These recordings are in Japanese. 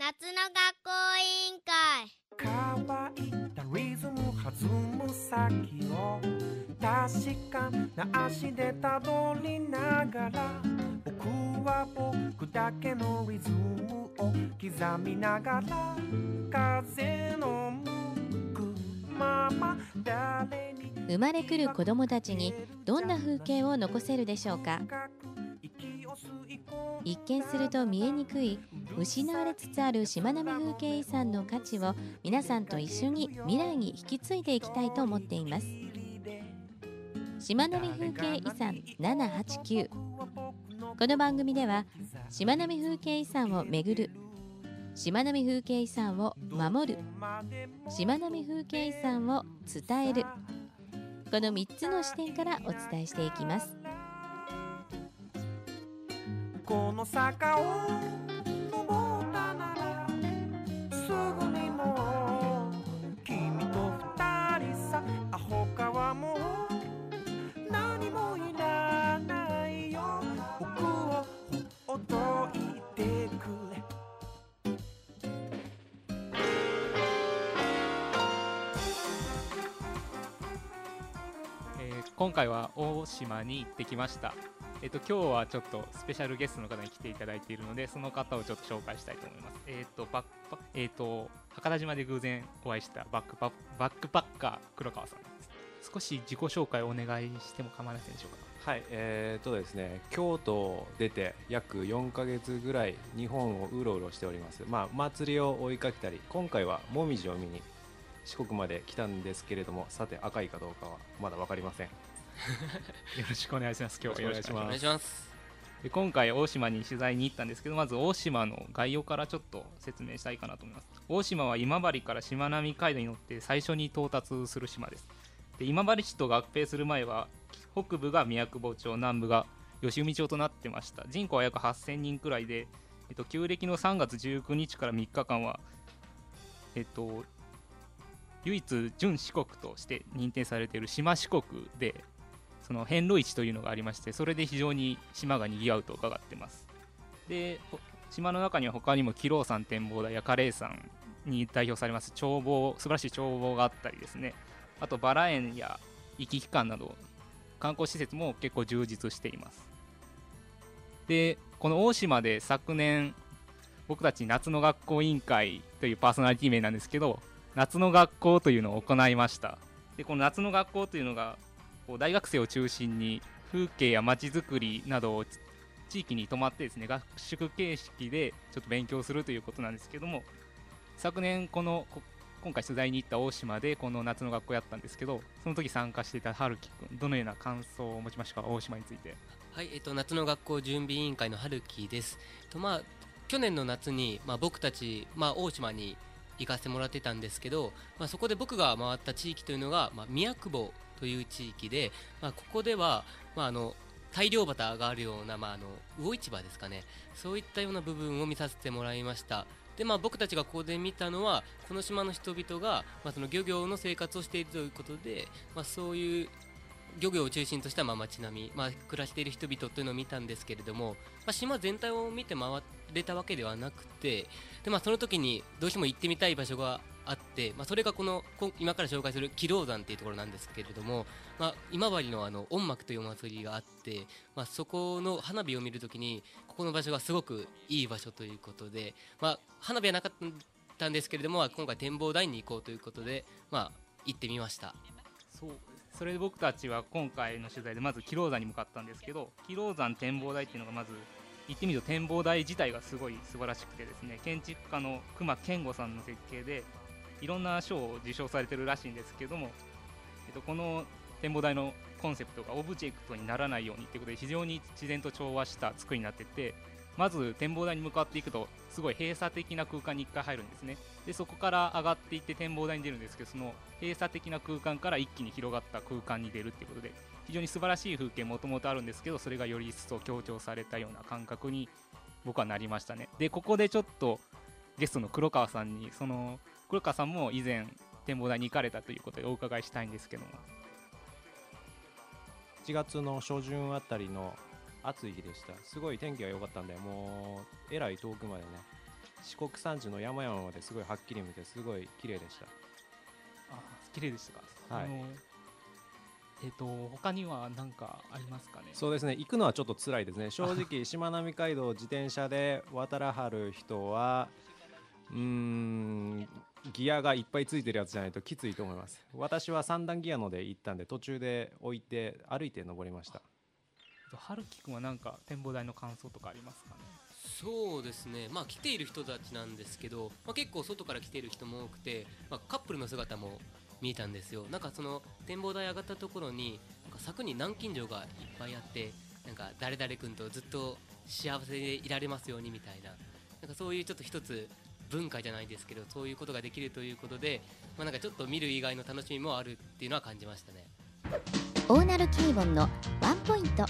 夏の学校委員会。 乾いたリズム弾む先を確かな足でたどりながら、僕は僕だけのリズムを刻みながら、風の向くまま誰に生まれくる子どもたちにどんな風景を残せるでしょうか。一見すると見えにくい失われつつあるしまなみ風景遺産の価値を皆さんと一緒に未来に引き継いでいきたいと思っています。しまなみ風景遺産789。この番組ではしまなみ風景遺産をめぐる、しまなみ風景遺産を守る、しまなみ風景遺産を伝える、この3つの視点からお伝えしていきます。 この坂を登ったならすぐにもう君と二人さ、他はもう何もいらないよ、僕をほっといてくれ。 今回は大島に行ってきました。今日はちょっとスペシャルゲストの方に来ていただいているので、その方をちょっと紹介したいと思います。博多島で偶然お会いしたバックパッカー黒川さんです。少し自己紹介をお願いしても構いませんでしょうか。 はい、ですね、京都を出て約4ヶ月ぐらい日本をうろうろしております。祭りを追いかけたり、今回はもみじを見に四国まで来たんですけれども、さて赤いかどうかはまだ分かりません。 よろしくお願いします。今日はよろしくお願いします。で、今回大島に取材に行ったんですけど、まず大島の概要からちょっと説明したいかなと思います。大島は今治からしまなみ海道に乗って最初に到達する島です。で、今治市と合併する前は北部が宮久保町、南部が吉海町となってました。人口は約8000人くらいで、旧暦の3月19日から3日間は唯一準四国として認定されている島四国で、その遍路市というのがありまして、それで非常に島が賑わうと伺ってます。で、島の中には他にも亀老山展望台やカレイ山に代表されます素晴らしい眺望があったりですね、あとバラ園や壱岐機関など観光施設も結構充実しています。で、この大島で昨年僕たち夏の学校委員会というパーソナリティ名なんですけど、夏の学校というのを行いました。で、この夏の学校というのが大学生を中心に風景や街づくりなどを地域に泊まってですね、学宿形式でちょっと勉強するということなんですけども、昨年今回取材に行った大島でこの夏の学校やったんですけど、その時参加していた春樹くん、どのような感想を持ちましたか。大島について。 はい、夏の学校準備委員会の春樹です。去年の夏に、僕たち、大島に行かせてもらってたんですけど、そこで僕が回った地域というのが、宮久保という地域で、ここでは、大漁旗があるような、魚市場ですかね、そういったような部分を見させてもらいました。で、僕たちがここで見たのは、この島の人々が、その漁業の生活をしているということで、そういう漁業を中心とした街並み、暮らしている人々というのを見たんですけれども、島全体を見て回れたわけではなくて、で、その時にどうしても行ってみたい場所があって、それが今から紹介する亀老山というところなんですけれども、今治の音楽というお祭りがあって、そこの花火を見るときにここの場所がすごくいい場所ということで、花火はなかったんですけれども、今回展望台に行こうということで、行ってみました。 それで僕たちは今回の取材でまず亀老山に向かったんですけど、亀老山展望台っていうのがまず行ってみると展望台自体がすごい素晴らしくてですね、建築家の隈研吾さんの設計でいろんな賞を受賞されてるらしいんですけども、この展望台のコンセプトがオブジェクトにならないようにということで非常に自然と調和した作りになってて、まず展望台に向かっていくとすごい閉鎖的な空間に1回入るんですね。で、そこから上がっていって展望台に出るんですけど、その閉鎖的な空間から一気に広がった空間に出るっていうことで、非常に素晴らしい風景もともとあるんですけど、それがより一層強調されたような感覚に僕はなりましたね。で、ここでちょっとゲストの黒川さんに、黒川さんも以前展望台に行かれたということでお伺いしたいんですけども。 1月の初旬あたりの暑い日でした。すごい天気が良かったんで、もうえらい遠くまでね四国山地の山々まですごいはっきり見てすごい綺麗でした。 あ、綺麗でしたか。 はい。 他には何かありますかね。 そうですね、行くのはちょっと辛いですね。正直しまなみ海道を自転車で渡らはる人はギアがいっぱいついてるやつじゃないときついと思います。私は3段ギアので行ったんで途中で置いて歩いて登りました。 春樹くんは何か展望台の感想とかありますかね。 そうですね、まあ、来ている人たちなんですけど、まあ、結構外から来ている人も多くて、まあ、カップルの姿も見えたんですよ。なんかその展望台上がったところになんか柵に南京錠がいっぱいあって、なんか誰々君とずっと幸せでいられますようにみたいな、なんかそういうちょっと一つ文化じゃないですけど、そういうことができるということで、まあ、なんかちょっと見る以外の楽しみもあるっていうのは感じましたね。 大鳴キーボンのワンポイント。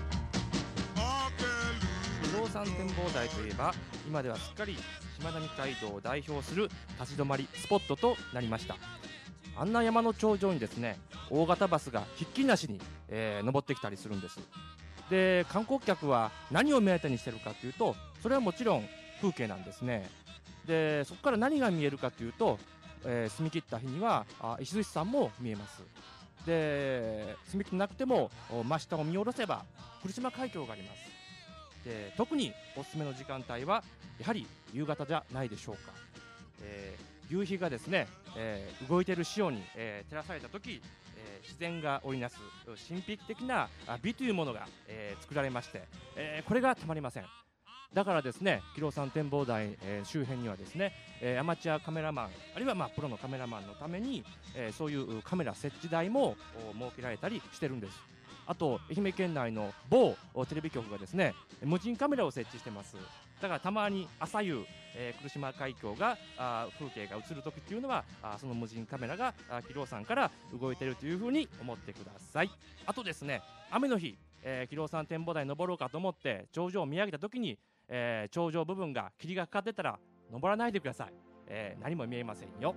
不動産展望台といえば今ではすっかりしまなみ海道を代表する立ち止まりスポットとなりました。あんな山の頂上にですね、大型バスがひっきりなしに、登ってきたりするんです。で、観光客は何を目当てにしてるかというと、それはもちろん風景なんですね。で、そこから何が見えるかというと、澄み切った日には石鎚山も見えます。で、澄み切ってなくても真下を見下ろせば来島海峡があります。で、特におすすめの時間帯はやはり夕方じゃないでしょうか。夕日がですね、動いている潮に、照らされた時、自然が織りなす神秘的な美というものが、作られまして、これがたまりません。だからですね、木戸山展望台、周辺にはですね、アマチュアカメラマンあるいはプロのカメラマンのために、そういうカメラ設置台も設けられたりしてるんです。あと愛媛県内の某テレビ局がですね、無人カメラを設置してます。だからたまに朝夕、来島海峡が風景が映るときっていうのはその無人カメラが木戸山から動いているというふうに思ってください。あとですね、雨の日、木戸山展望台に登ろうかと思って頂上を見上げたときに、頂上部分が霧がかかってたら登らないでください。何も見えませんよ。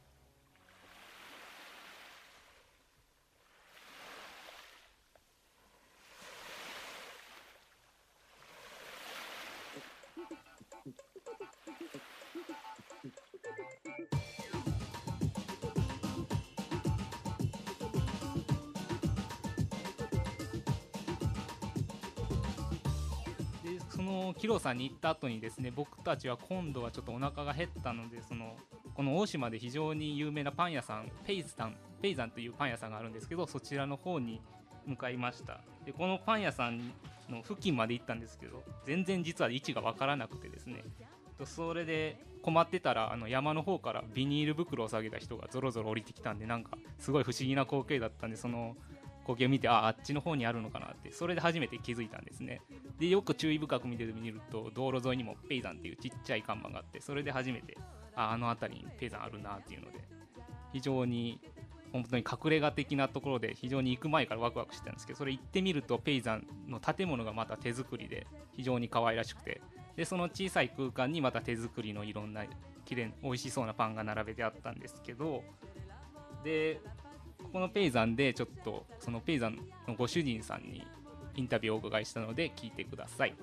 で、そのキロさんに行った後にですね、僕たちは今度はちょっとお腹が減ったので、この大島で非常に有名なパン屋さん、ペイザンというパン屋さんがあるんですけど、そちらの方に向かいました。で、このパン屋さんの付近まで行ったんですけど、全然実は位置が分からなくてですね、それで困ってたら山の方からビニール袋を下げた人がゾロゾロ降りてきたんで、なんかすごい不思議な光景だったんで、その光景を見てあっちの方にあるのかなって、それで初めて気づいたんですね。で、よく注意深く見てみると道路沿いにもペイザンっていうちっちゃい看板があって、それで初めてあの辺りにペイザンあるなっていうので、非常に本当に隠れ家的なところで非常に行く前からワクワクしてたんですけど、それ行ってみるとペイザンの建物がまた手作りで非常に可愛らしくて、でその小さい空間にまた手作りのいろんなきれい美味しそうなパンが並べてあったんですけど、でここのペイザンでちょっとそのペイザンのご主人さんにインタビューをお伺いしたので聞いてください。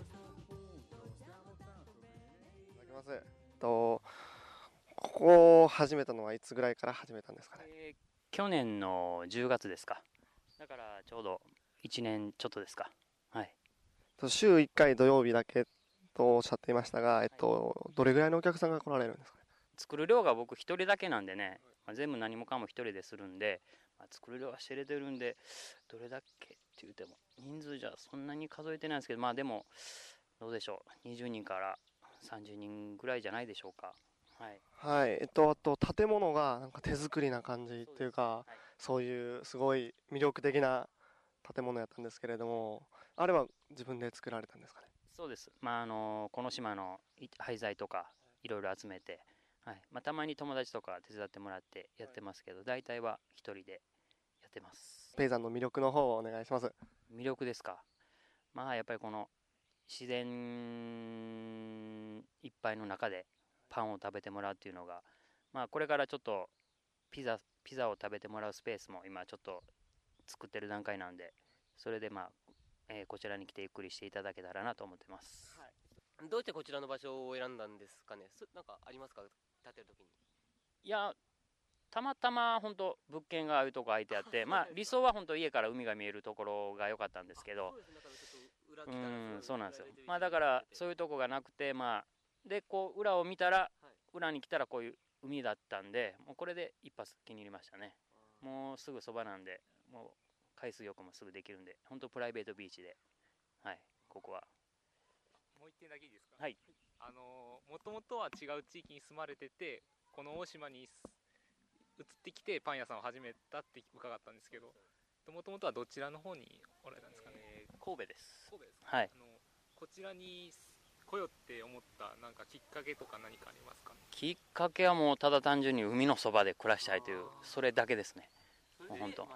ここを始めたのはいつぐらいから始めたんですかね。 去年の10月ですか。だからちょうど1年ちょっとですか。はい。 週1回土曜日だけとおっしゃっていましたが、どれぐらいのお客さんが来られるんですかね。 作る量が僕一人だけなんでね、全部何もかも一人でするんで、作る量は知れてるんで、どれだけって言っても人数じゃそんなに数えてないんですけど、でもどうでしょう、20人から30人ぐらいじゃないでしょうか。はい、 はい。あと建物がなんか手作りな感じっていうか、そういうすごい魅力的な建物やったんですけれども、あれは自分で作られたんですかね。 そうです。この島の廃材とかいろいろ集めて、はい、たまに友達とか手伝ってもらってやってますけど、大体は一人でやってます。 ペイザンの魅力の方をお願いします。 魅力ですか。やっぱりこの自然いっぱいの中でパンを食べてもらうっていうのが、これからちょっとピザを食べてもらうスペースも今ちょっと作ってる段階なんで、それでこちらに来てゆっくりしていただけたらなと思ってます。 どうしてこちらの場所を選んだんですかね。なんかありますか、建てるときに。 いや、たまたま本当物件がああいうとこ空いてあって、まあ理想は本当家から海が見えるところが良かったんですけど、そうなんですよ。まあだからそういうとこがなくて、まあでこう裏を見たら、裏に来たらこういう海だったんで、もうこれで一発気に入りましたね。もうすぐそばなんで、もう海水浴もすぐできるんで、本当プライベートビーチで、はい、ここは。 もう一点だけいいですか。 はい。 もともとは違う地域に住まれてて、この大島に移ってきてパン屋さんを始めたって伺ったんですけど、もともとはどちらの方におられたんですかね。 神戸です。 神戸ですか。 はい。 こちらに来よって思ったなんかきっかけとか何かありますかね。 きっかけはもうただ単純に海のそばで暮らしたいというそれだけですね。もう本当。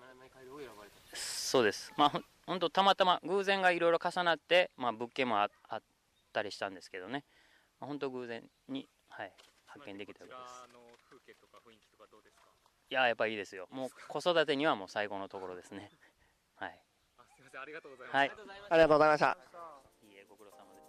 そうです。まあ本当たまたま偶然がいろいろ重なって、まあ物件もあったりしたんですけどね。まあ、本当偶然に、はい、発見できたわけです。 こちらの風景とか雰囲気とかどうですか。 いや、やっぱりいいですよ。もう子育てにはもう最高のところですね。はい。 すみません、ありがとうございます。 はい、 ありがとうございました。 いいえ、ご苦労様です。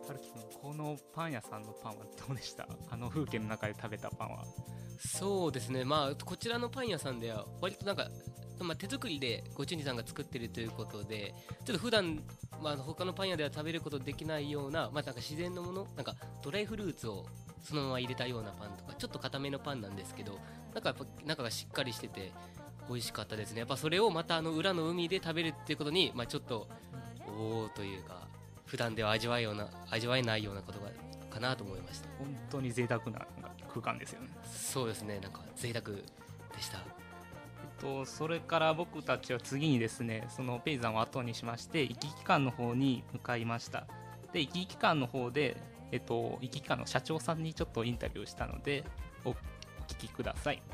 春樹君、このパン屋さんのパンはどうでした。風景の中で食べたパンは。 そうですね、まあこちらのパン屋さんでは割となんか、まあ、手作りでご主人さんが作ってるということで、ちょっと普段まあ他のパン屋では食べることできないような、まあ、なんか自然のもの、なんかドライフルーツをそのまま入れたようなパンとか、ちょっと固めのパンなんですけど、なんかやっぱ中がしっかりしてて美味しかったですね。やっぱそれをまた裏の海で食べるっていうことに、まあ、ちょっとおおというか、普段では味わえないようなことがかなと思いました。 本当に贅沢な空間ですよね。 そうですね、なんか贅沢でした。 それから僕たちは次にですね、そのペイ山を後にしまして壱岐機関の方に向かいました。で壱岐機関の方で、壱岐機関の社長さんにちょっとインタビューしたのでお聞きください。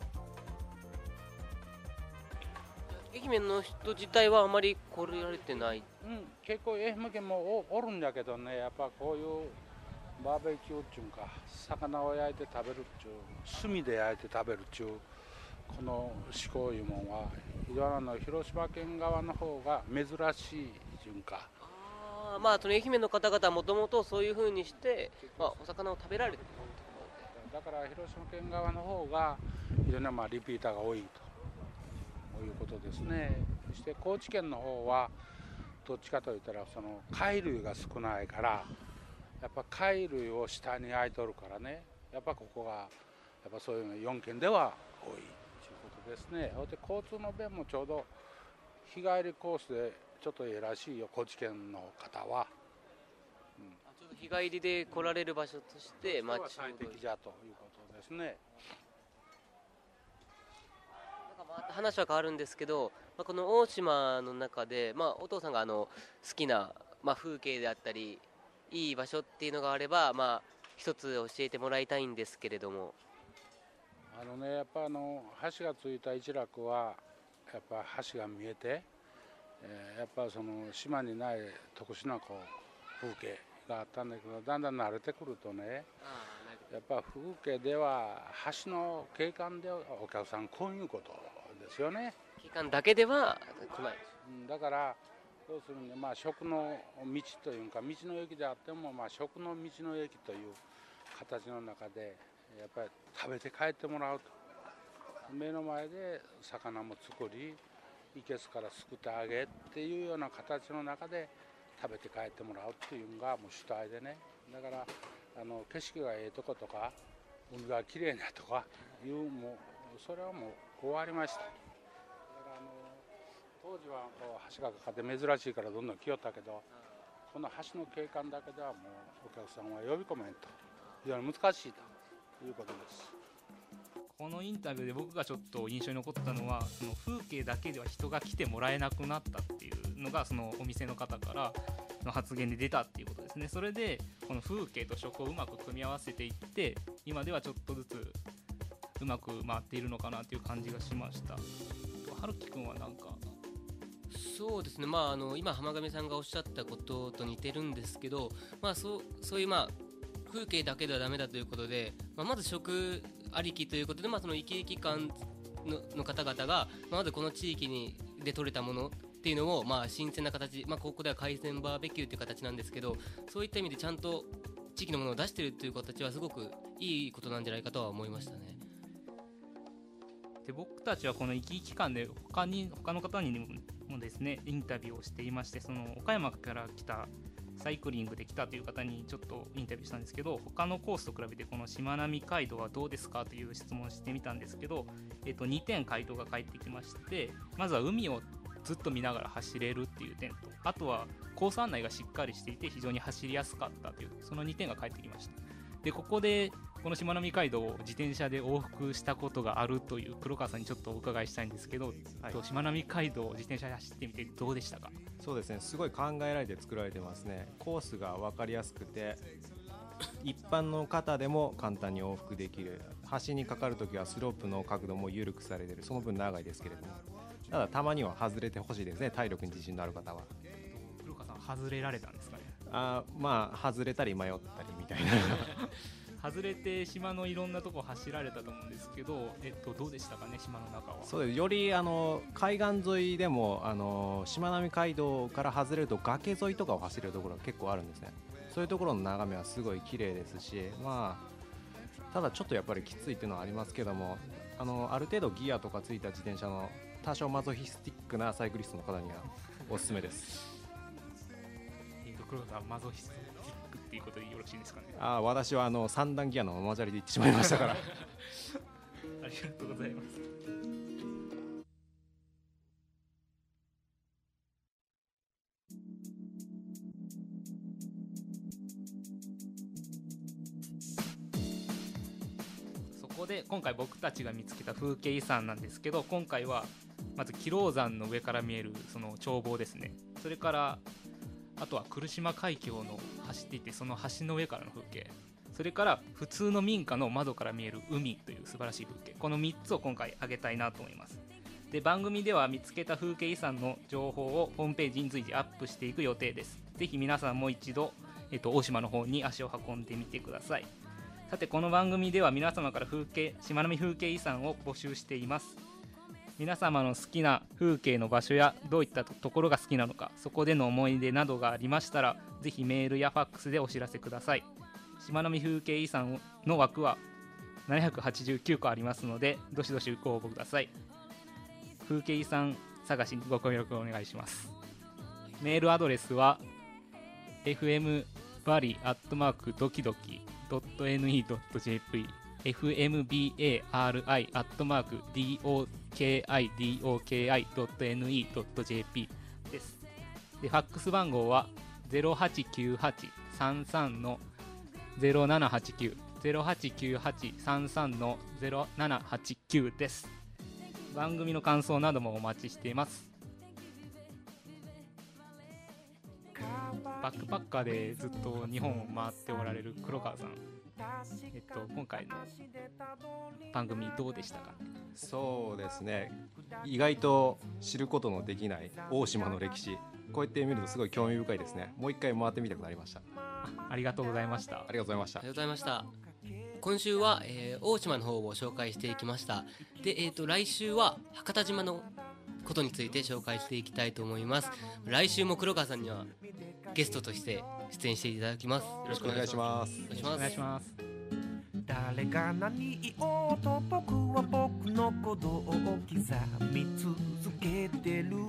愛媛の人自体はあまり来られてない。 結構愛媛県もおるんだけどね、やっぱこういうバーベキューっていうか、魚を焼いて食べるっちゅう、炭で焼いて食べるっちゅう、この思考いうもんは非常に広島県側の方が珍しい順か。 まあその愛媛の方々はもともとそういうふうにして、まあ、お魚を食べられてる。 だから広島県側の方が非常にリピーターが多いということですね。そして高知県の方はどっちかといったらその貝類が少ないから、やっぱ貝類を下に焼いとるからね、やっぱここがやっぱそういうの4県では多いということですね。で交通の便もちょうど日帰りコースでちょっといいらしいよ、高知県の方は。 ちょっと日帰りで来られる場所として最適じゃということですね。 話は変わるんですけど、この大島の中で、お父さんが好きな、風景であったりいい場所っていうのがあれば、一つ教えてもらいたいんですけれども。 やっぱ橋がついた一楽はやっぱ橋が見えて、やっぱその島にない特殊な風景があったんだけど、だんだん慣れてくるとね、やっぱ風景では橋の景観ではお客さんこういうことですよね。 景観だけでは来ない。 だから要するに食の道というか、道の駅であっても食の道の駅という形の中でやっぱり食べて帰ってもらうと、目の前で魚も作り、いけすからすくってあげっていうような形の中で食べて帰ってもらうっていうのがもう主体でね。だから景色がええとことか海がきれいなとかいう、もうそれはもう終わりました。だから当時は橋がかかって珍しいからどんどん来よったけど、この橋の景観だけではもうお客さんは呼び込めんと、非常に難しいということです。 このインタビューで僕がちょっと印象に残ったのは、その風景だけでは人が来てもらえなくなったっていうのがそのお店の方からの発言で出たっていうことですね。それでこの風景と食をうまく組み合わせていって、今ではちょっとずつうまく回っているのかなという感じがしました。春樹くんは何か。 そうですね、今浜上さんがおっしゃったことと似てるんですけど、そういう風景だけではダメだということで、まず食ありきということで、その生き生き感の方々が、まずこの地域で採れたものっていうのも、新鮮な形、ここでは海鮮バーベキューという形なんですけど、そういった意味でちゃんと地域のものを出してるという形はすごくいいことなんじゃないかとは思いましたね。 で僕たちはこの息期間で他の方にもですねインタビューをしていまして、その岡山から来たサイクリングで来たという方にちょっとインタビューしたんですけど、他のコースと比べてこのしまなみ海道はどうですかという質問をしてみたんですけど、2点回答が返ってきまして、まずは海をずっと見ながら走れるっていう点と、あとはコース案内がしっかりしていて非常に走りやすかったという、その2点が返ってきました。でここでこのしまなみ海道を自転車で往復したことがあるという黒川さんにちょっとお伺いしたいんですけど、しまなみ海道を自転車で走ってみてどうでしたか？ そうですね、すごい考えられて作られてますね。コースが分かりやすくて一般の方でも簡単に往復できる。橋にかかるときはスロープの角度も緩くされている。その分長いですけれども、ただたまには外れてほしいですね、体力に自信のある方は。 黒川さん外れられたんですかね？ 外れたり迷ったりみたいな外れて島のいろんなとこ走られたと思うんですけど、どうでしたかね、島の中は。 そうです、より海岸沿いでもしまなみ海道から外れると崖沿いとかを走れるところが結構あるんですね。そういうところの眺めはすごい綺麗ですし、ただちょっとやっぱりきついっていうのはありますけども、ある程度ギアとかついた自転車の多少マゾヒスティックなサイクリストの方にはおすすめです黒田さんマゾヒスティックっていうことでよろしいですかね？ 私は3段ギアのママチャリで行ってしまいましたからありがとうございます。そこで今回僕たちが見つけた風景遺産なんですけど、今回はまず亀老山の上から見えるその眺望ですね。それからあとは来島海峡の走っていてその橋の上からの風景、それから普通の民家の窓から見える海という素晴らしい風景、この3つを今回挙げたいなと思います。で番組では見つけた風景遺産の情報をホームページに随時アップしていく予定です。ぜひ皆さんも一度、大島の方に足を運んでみてください。さてこの番組では皆様からしまなみ風景遺産を募集しています。皆様の好きな風景の場所やどういったところが好きなのか、そこでの思い出などがありましたらぜひメールやファックスでお知らせください。しまなみ風景遺産の枠は789個ありますのでどしどしご応募ください。風景遺産探しにご協力お願いします。メールアドレスは fmbari@dokidoki.ne.jp fmbari@dokidoki.ne.jp です。でファックス番号は 089833-0789 089833-0789 です。番組の感想などもお待ちしています。バックパッカーでずっと日本を回っておられる黒川さん、今回の番組どうでしたか？ そうですね、意外と知ることのできない大島の歴史、こうやって見るとすごい興味深いですね。もう一回回ってみたくなりました。 ありがとうございました。 ありがとうございました。 ありがとうございました。今週は、大島の方を紹介していきました。で、来週は博多島のことについて紹介していきたいと思います。来週も黒川さんにはゲストとして出演していただきます。よろしくお願いします。 お願いします。 誰が何言おうと僕は僕の鼓動を刻み続けてる。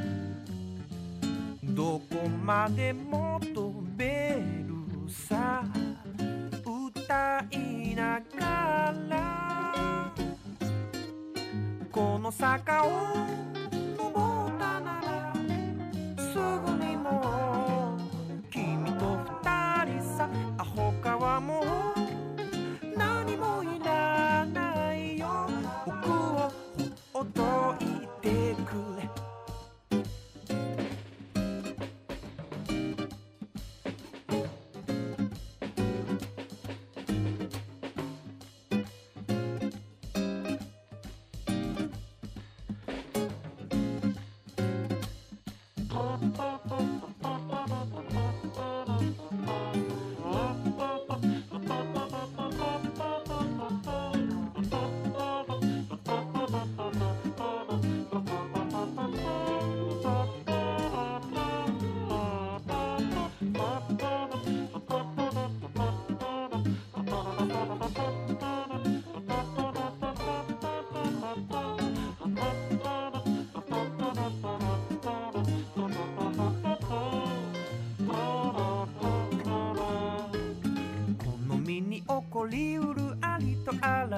どこまでも飛べるさ、歌いながらこの坂を登ったならすぐにもう君と二人さ、他はもう何もいらないよ。僕をほっといてくれ。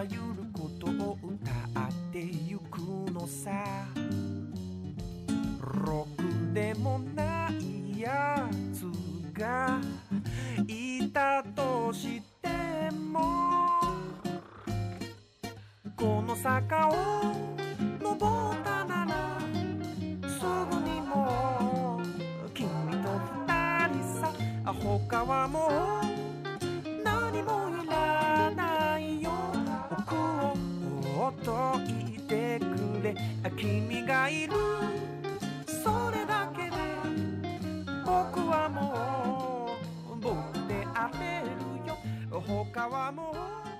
らゆることを歌ってゆくのさ。ろくでもないやつがいたとしても、この坂を登ったならすぐにもう君と二人さ。他はもう何もいらないよ。僕を放っといてくれ。君がいるそれだけで僕はもう僕であれるよ。他はもう